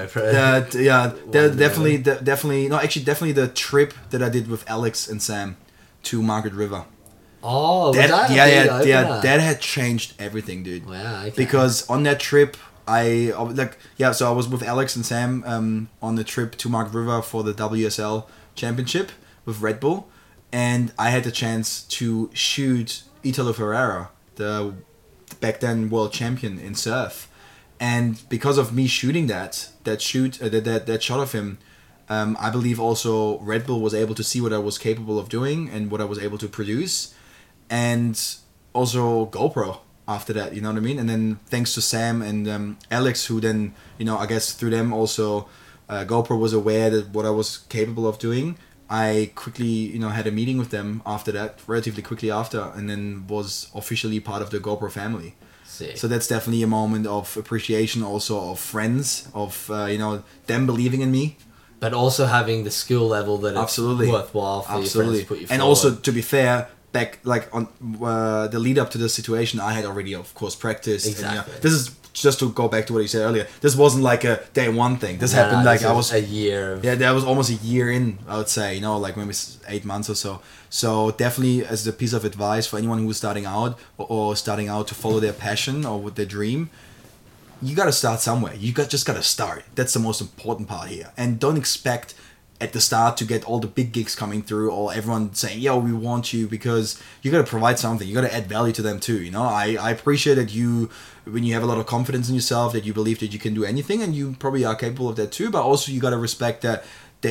Definitely. No, actually, definitely the trip that I did with Alex and Sam to Margaret River. Oh, was That, that a yeah, big yeah, opener? that had changed everything, dude. Wow, okay. Because on that trip, so I was with Alex and Sam on the trip to Margaret River for the WSL Championship with Red Bull, and I had the chance to shoot Italo Ferreira, the back then world champion in surf, and because of me shooting that shot of him, I believe also Red Bull was able to see what I was capable of doing and what I was able to produce, and also GoPro after that, you know what I mean? And then thanks to Sam and Alex, who then, you know, I guess through them also, GoPro was aware that what I was capable of doing. I quickly, you know, had a meeting with them after that, relatively quickly after, and then was officially part of the GoPro family. Sick. So that's definitely a moment of appreciation, also of friends, of, you know, them believing in me. But also having the skill level that Absolutely. it's worthwhile for your friends to put you forward. And also, to be fair, back like on the lead up to this situation, I had already, of course, practiced. Exactly. And, you know, this is just to go back to what you said earlier. This wasn't like a day one thing. This happened like this I was was a year of... Yeah, that was almost a year in, I would say, you know, like maybe 8 months or so. So definitely, as a piece of advice for anyone who's starting out or starting out to follow their passion or with their dream, you got to start somewhere. Just got to start. That's the most important part here. And don't expect at the start to get all the big gigs coming through, or everyone saying, yo, we want you, because you got to provide something. You got to add value to them too. You know, I appreciate that when you have a lot of confidence in yourself, that you believe that you can do anything, and you probably are capable of that too. But also you got to respect that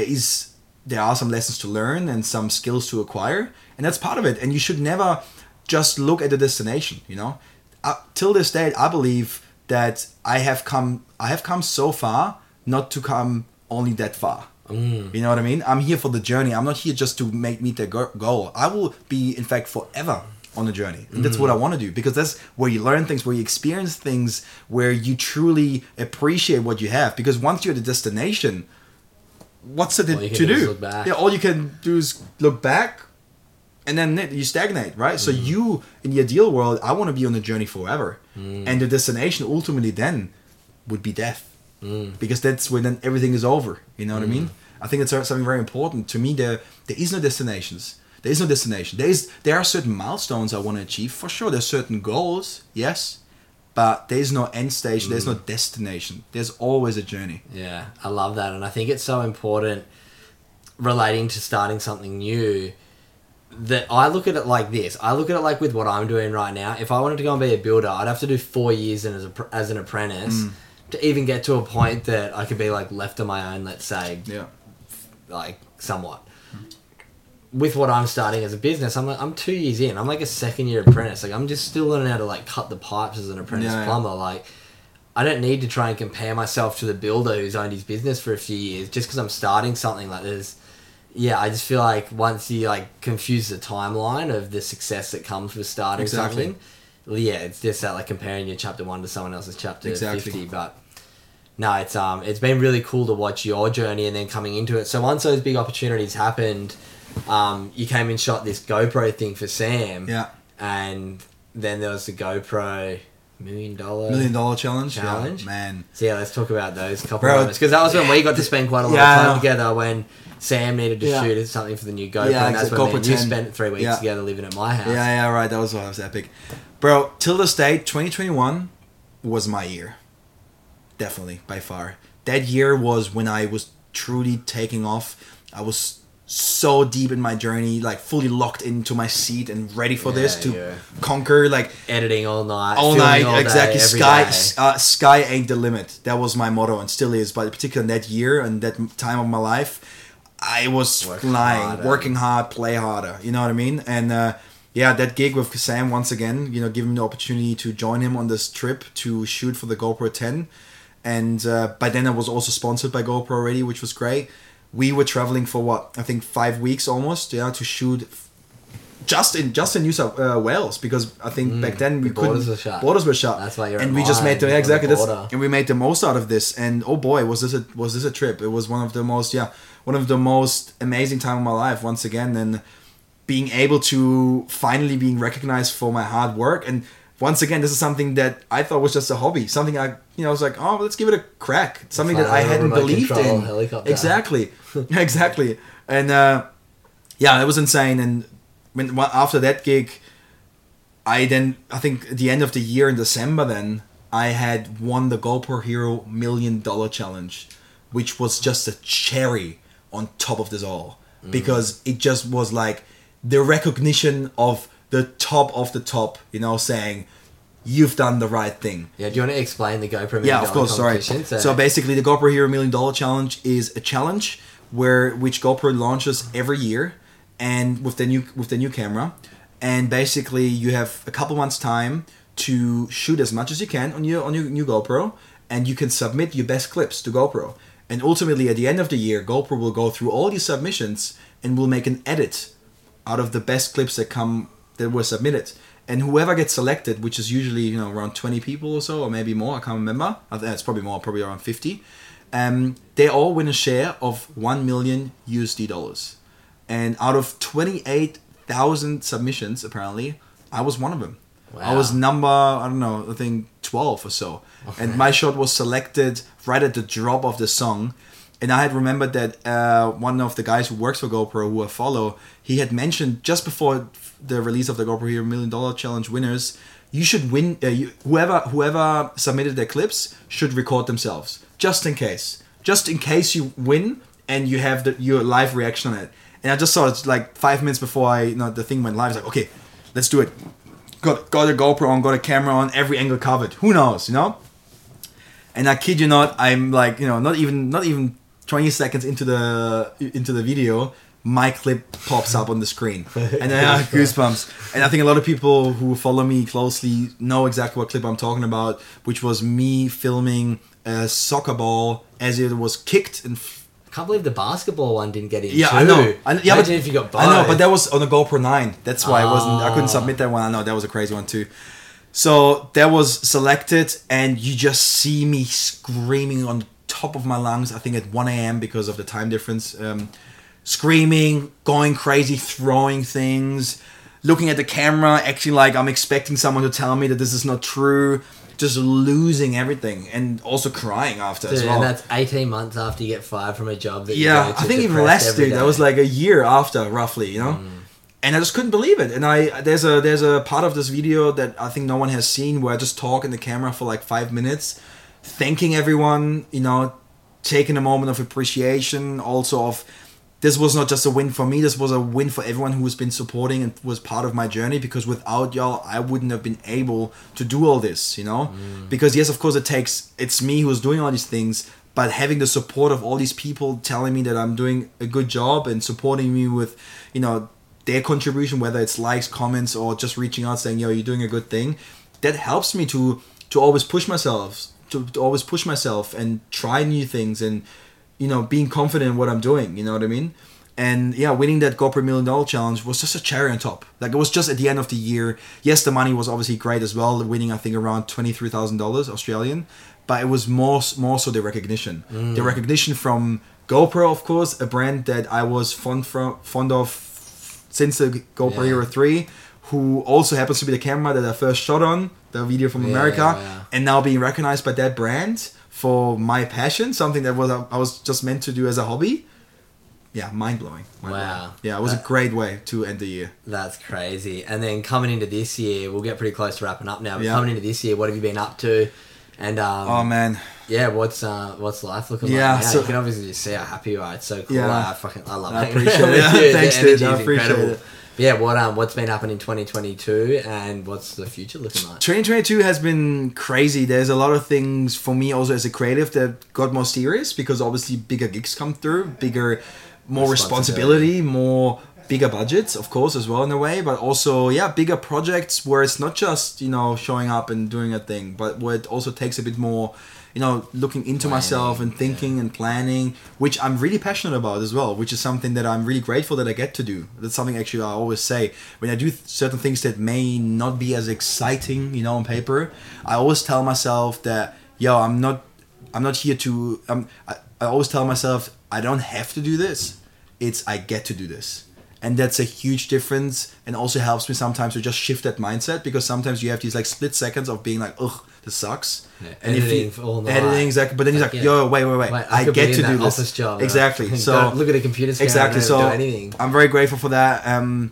there are some lessons to learn and some skills to acquire, and that's part of it. And you should never just look at the destination. You know, till this day, I believe that I have come so far, not to come only that far. You know what I mean? I'm here for the journey. I'm not here just to meet the goal. I will be, in fact, forever on the journey. And that's what I want to do, because that's where you learn things, where you experience things, where you truly appreciate what you have. Because once you're at the destination, what's it to do? Yeah, all you can do is look back, and then you stagnate, right? So you, in the ideal world, I want to be on the journey forever. And the destination ultimately then would be death. Because that's when then everything is over. You know what I mean? I think it's something very important. To me, there is no destinations. There is no destination. There are certain milestones I want to achieve, for sure. There's certain goals, yes. But there is no end station. There's no destination. There's always a journey. Yeah, I love that. And I think it's so important, relating to starting something new, that I look at it like this. I look at it like with what I'm doing right now. If I wanted to go and be a builder, I'd have to do 4 years as an apprentice to even get to a point that I could be like left on my own, let's say. Yeah. Like somewhat. With what I'm starting as a business, I'm 2 years in. I'm like a second year apprentice. Like I'm just still learning how to like cut the pipes as an apprentice plumber. Like I don't need to try and compare myself to the builder who's owned his business for a few years just because I'm starting something like this. Yeah, I just feel like once you like confuse the timeline of the success that comes with starting something, yeah, it's just that like comparing your chapter 1 to someone else's chapter 50. But no, it's been really cool to watch your journey and then coming into it. So once those big opportunities happened, you came and shot this GoPro thing for Sam. Yeah. And then there was the GoPro $1 million challenge. Yeah, man. So yeah, let's talk about those couple of moments, because that was when we got to spend quite a lot of time together, when Sam needed to shoot something for the new GoPro, and that's when you spent 3 weeks together living at my house. Yeah, right. That was epic. Bro, till this day, 2021 was my year. Definitely, by far. That year was when I was truly taking off. I was so deep in my journey, like fully locked into my seat and ready for this to conquer, like editing all night, exactly. Day, sky ain't the limit. That was my motto and still is. But particularly in that year and that time of my life, I was working hard, play harder. You know what I mean? And that gig with Sam, once again, you know, give him the opportunity to join him on this trip to shoot for the GoPro 10. And by then I was also sponsored by GoPro already, which was great. We were traveling for I think 5 weeks almost, to shoot just in New South Wales, because I think back then borders were shut. That's why you're. And we just made and we made the most out of this. And oh boy, was this a trip! It was one of the most amazing time of my life once again, and being able to finally being recognized for my hard work. And once again, this is something that I thought was just a hobby. Something I was like, oh, let's give it a crack. Something that I hadn't believed in. Helicopter. Exactly. And it was insane. And after that gig, I think at the end of the year in December, then I had won the GoPro Hero $1 Million Challenge, which was just a cherry on top of this all, because it just was like the recognition of the top, saying, you've done the right thing. Yeah, do you want to explain the GoPro $1 Million Yeah, of course, sorry. So basically, the GoPro Hero $1 Million Challenge is a challenge which GoPro launches every year, and with the new camera. And basically, you have a couple months' time to shoot as much as you can on your new GoPro, and you can submit your best clips to GoPro. And ultimately, at the end of the year, GoPro will go through all these submissions and will make an edit out of the best clips that were submitted. And whoever gets selected, which is usually around 20 people or so, or maybe more, I can't remember. I think it's probably more, probably around 50. They all win a share of $1 million USD. And out of 28,000 submissions, apparently, I was one of them. Wow. I was number, I think 12 or so. Okay. And my shot was selected right at the drop of the song. And I had remembered that one of the guys who works for GoPro, who I follow, he had mentioned just before the release of the GoPro Hero $1 Million Challenge winners, you should win. Whoever submitted their clips should record themselves, just in case you win and you have your live reaction on it. And I just saw it like 5 minutes before the thing went live. It's like, okay, let's do it. Got a GoPro on, got a camera on, every angle covered. Who knows, And I kid you not, I'm like, not even 20 seconds into the video, my clip pops up on the screen, and I have goosebumps. And I think a lot of people who follow me closely know exactly what clip I'm talking about, which was me filming a soccer ball as it was kicked and. I can't believe the basketball one didn't get in. Yeah, too. I know. Imagine if you got both. I know, but that was on a GoPro 9. That's why I couldn't submit that one. I know that was a crazy one too. So that was selected, and you just see me screaming on the top of my lungs. I think at 1 a.m. because of the time difference. Screaming, going crazy, throwing things, looking at the camera, acting like I'm expecting someone to tell me that this is not true. Just losing everything, and also crying after as well. And that's 18 months after you get fired from a job that yeah, you go to I think even less, dude. That was like a year after, roughly, And I just couldn't believe it. And there's a part of this video that I think no one has seen where I just talk in the camera for like 5 minutes, thanking everyone, taking a moment of appreciation, also of. This was not just a win for me, this was a win for everyone who has been supporting and was part of my journey, because without y'all, I wouldn't have been able to do all this, Because yes, of course, it's me who's doing all these things, but having the support of all these people telling me that I'm doing a good job and supporting me with, their contribution, whether it's likes, comments, or just reaching out saying, you're doing a good thing, that helps me to always push myself, to always push myself and try new things and, being confident in what I'm doing, you know what I mean? And yeah, winning that GoPro $1 Million challenge was just a cherry on top. Like, it was just at the end of the year. Yes, the money was obviously great as well, winning I think around $23,000 Australian, but it was more so the recognition. The recognition from GoPro, of course, a brand that I was fond of since the GoPro Hero 3, who also happens to be the camera that I first shot on, the video from America, and now being recognized by that brand for my passion, something that I was just meant to do as a hobby. Yeah, mind-blowing. Wow. Yeah, it was a great way to end the year. That's crazy. And then coming into this year, we'll get pretty close to wrapping up now, but Yeah. coming into this year, what have you been up to? And Oh, man. yeah, what's life looking Yeah, like now? so- You can obviously just see how happy you are. It's so cool. Yeah. I love I it. appreciate it. Yeah, thanks, dude. I appreciate it. Yeah, what's been happening in 2022 and what's the future looking like? 2022 has been crazy. There's a lot of things for me also as a creative that got more serious, because obviously bigger gigs come through, more responsibility, bigger budgets, of course, as well in a way, but also, bigger projects where it's not just, showing up and doing a thing, but where it also takes a bit more, looking into myself and thinking and planning, which I'm really passionate about as well, which is something that I'm really grateful that I get to do. That's something actually I always say. When I do certain things that may not be as exciting, on paper, I always tell myself that, I'm not here to, I always tell myself, I don't have to do this. I get to do this. And that's a huge difference, and also helps me sometimes to just shift that mindset, because sometimes you have these like split seconds of being like, ugh, this sucks. Yeah, and editing for all night. Editing, exactly. But then he's like, yo, wait, I could get be to in do that this. office job, Exactly. So look at a computer screen. exactly. And So do anything. I'm very grateful for that.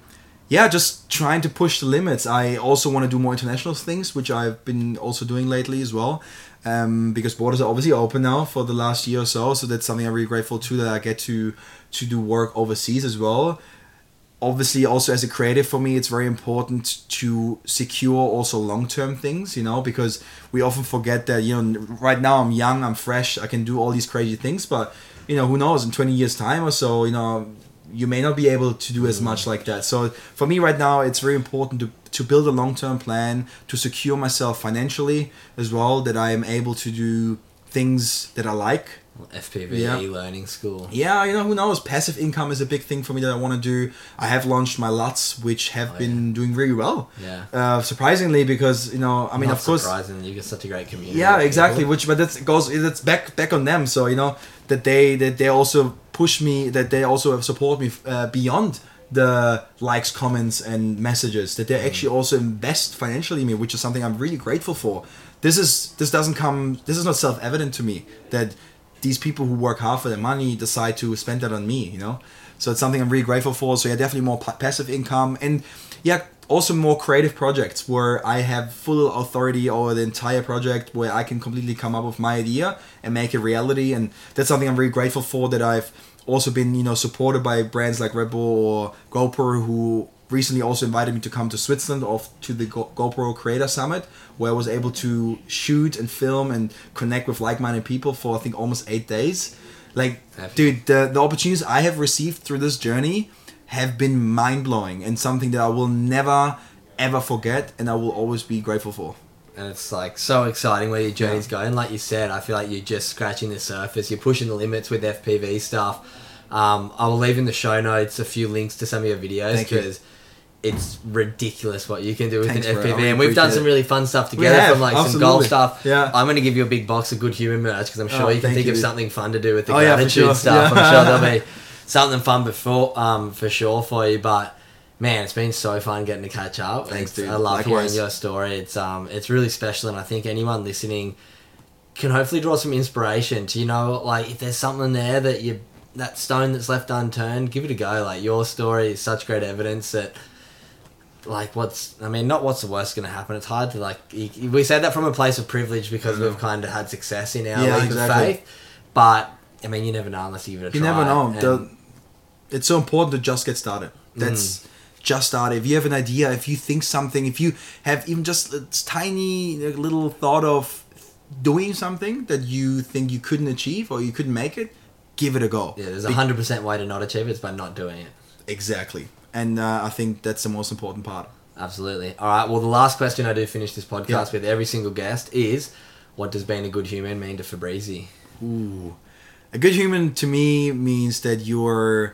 Just trying to push the limits. I also want to do more international things, which I've been also doing lately as well. Because borders are obviously open now for the last year or so. So that's something I'm really grateful to, that I get to do work overseas as well. Obviously, also as a creative, for me, it's very important to secure also long-term things, because we often forget that, right now I'm young, I'm fresh, I can do all these crazy things, but, who knows, in 20 years' time or so, you may not be able to do as much like that. So for me right now, it's very important to build a long-term plan, to secure myself financially as well, that I am able to do things that I like. FPV e-learning school. Yeah, who knows? Passive income is a big thing for me that I want to do. I have launched my LUTs, which have been doing really well. Yeah. Surprisingly, because Not of course. surprising, you get such a great community. Yeah, exactly. That's back on them. So that they also push me, that they also support me beyond the likes, comments, and messages. That they actually also invest financially in me, which is something I'm really grateful for. This is not self-evident to me that these people who work hard for their money decide to spend that on me, So it's something I'm really grateful for. So definitely more passive income, and also more creative projects where I have full authority over the entire project, where I can completely come up with my idea and make it reality. And that's something I'm really grateful for, that I've also been, supported by brands like Red Bull or GoPro, who recently also invited me to come to Switzerland to the GoPro Creator Summit, where I was able to shoot and film and connect with like-minded people for, I think, almost 8 days. Like, dude, the opportunities I have received through this journey have been mind-blowing and something that I will never, ever forget, and I will always be grateful for. And it's like so exciting where your journey's going. Like you said, I feel like you're just scratching the surface. You're pushing the limits with FPV stuff. I will leave in the show notes a few links to some of your videos because it's ridiculous what you can do with an FPV. And we've done some really fun stuff together from like some golf stuff. Yeah. I'm going to give you a big box of Good Human merch because I'm sure you can think of something fun to do with the for gratitude sure. stuff. I'm sure there'll be something fun for sure for you. But man, it's been so fun getting to catch up. Thanks, dude. I love Likewise. hearing your story. It's really special, and I think anyone listening can hopefully draw some inspiration to, like if there's something there that stone that's left unturned, give it a go. Like your story is such great evidence that, like, not what's the worst going to happen. It's hard to we said that from a place of privilege because we've kind of had success in our leap of faith. But I mean, you never know unless you give it a try. You never know. It's so important to just get started. That's just start. If you have an idea, if you think something, if you have even just a tiny little thought of doing something that you think you couldn't achieve or you couldn't make it, give it a go. Yeah, there's 100% way to not achieve it. It's by not doing it. Exactly. And I think that's the most important part. Absolutely. All right. Well, the last question I do finish this podcast with every single guest is, what does being a good human mean to Fabrizi? Ooh. A good human to me means that you are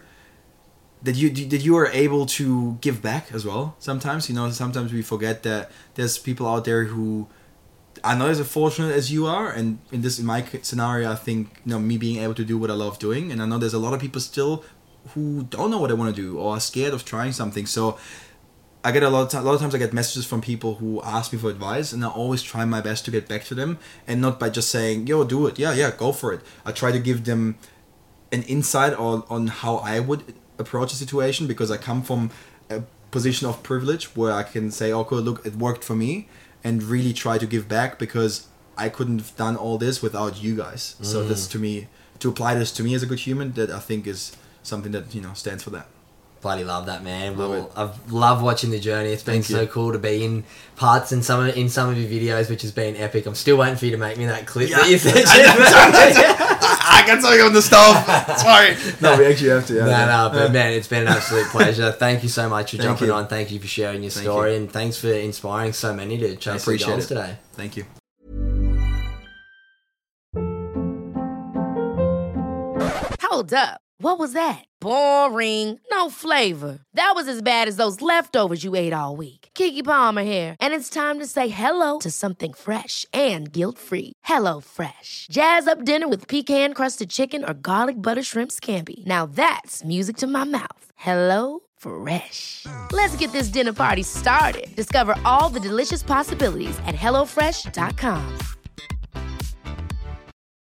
able to give back as well. Sometimes, sometimes we forget that there's people out there who are not as fortunate as you are. And in my scenario, I think, me being able to do what I love doing. And I know there's a lot of people still who don't know what they want to do or are scared of trying something. So I get a lot of times I get messages from people who ask me for advice, and I always try my best to get back to them, and not by just saying, yo, do it. Yeah, go for it. I try to give them an insight on how I would approach a situation, because I come from a position of privilege where I can say, okay, look, it worked for me, and really try to give back, because I couldn't have done all this without you guys. So that's, to me, to apply this to me as a good human, that I think is something that stands for that. Bloody love that, man. Love it. I've loved watching the journey. It's been so cool to be in parts in some of your videos, which has been epic. I'm still waiting for you to make me that clip that you said. I got something on the stove. Sorry. No, we actually have to. Yeah. But man, it's been an absolute pleasure. Thank you so much for jumping on. Thank you for sharing your story, and thanks for inspiring so many to chase their goals today. Thank you. Hold up. What was that? Boring. No flavor. That was as bad as those leftovers you ate all week. Keke Palmer here. And it's time to say hello to something fresh and guilt-free. Hello Fresh. Jazz up dinner with pecan-crusted chicken or garlic butter shrimp scampi. Now that's music to my mouth. Hello Fresh. Let's get this dinner party started. Discover all the delicious possibilities at HelloFresh.com.